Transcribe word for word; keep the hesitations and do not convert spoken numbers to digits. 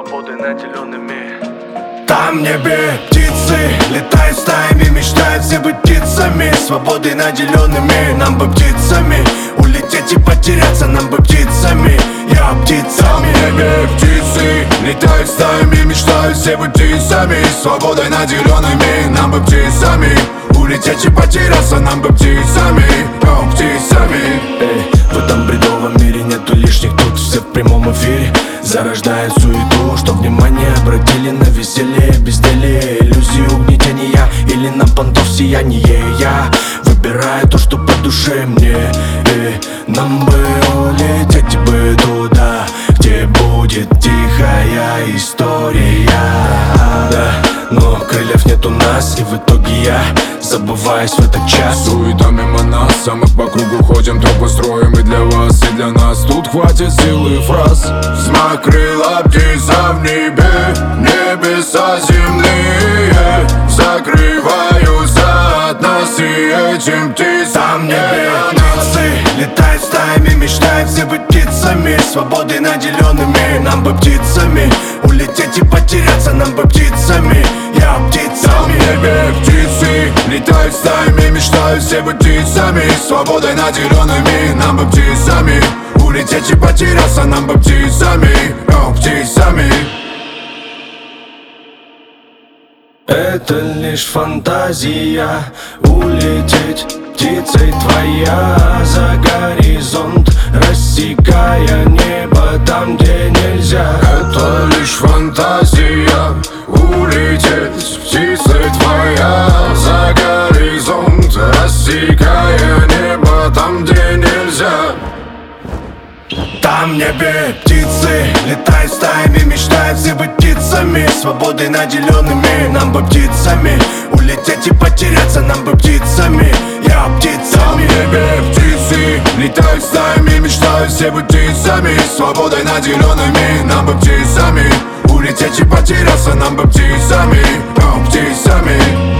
свободой наделенными. Там в небе птицы летают стаями, мечтают все быть птицами, свободой наделенными. Нам бы птицами улететь и потеряться, нам бы птицами, я птицами. Там в небе птицы летают стаями, мечтают все быть птицами, свободой наделенными. Нам бы птицами улететь и потеряться, нам бы птицами, о, птицами. Эй, в этом бредовом мире нету лишних, тут все в прямом эфире зарождают суету, что внимание обратили на веселье, безделие, иллюзию угнетения или на понтов сияние. Я выбираю то, что по душе мне, и нам бы улететь бы туда, где будет тихая история. Да, но крыльев нет у нас, и в итоге я забываюсь в этот час. Суета мимо нас, а мы по кругу ходим, тропы строим и для вас, и для нас. Тут хватит силы фраз. Взмах крыла птица в небе, небеса земные закрываются от нас, и этим птицам там в небе птицы летают стаями, мечтают все быть птицами, свободой наделенными. Нам бы птицами улететь и потеряться, нам бы птицами, я птицами. Там в небе птицы летают стаями, мечтают все быть птицами, свободой наделенными. Нам бы птицами улететь и потеряться, нам бы птицами, о, птицами. Это лишь фантазия, улететь птицей твоя за горизонт, рассекая небо там, где нельзя. Это лишь фантазия, улететь птицей твоя за горизонт, рассекая небо там, где нельзя. Там в небе птицы летают стаями, мечтают все быть птицами, свободой наделенными. Нам бы птицами улететь и потеряться, нам бы птицами, я птицами. Там в небе птицы летают стаями, мечтают все быть птицами, свободой наделенными. Нам бы птицами улететь и потеряться, нам бы птицами, о, птицами.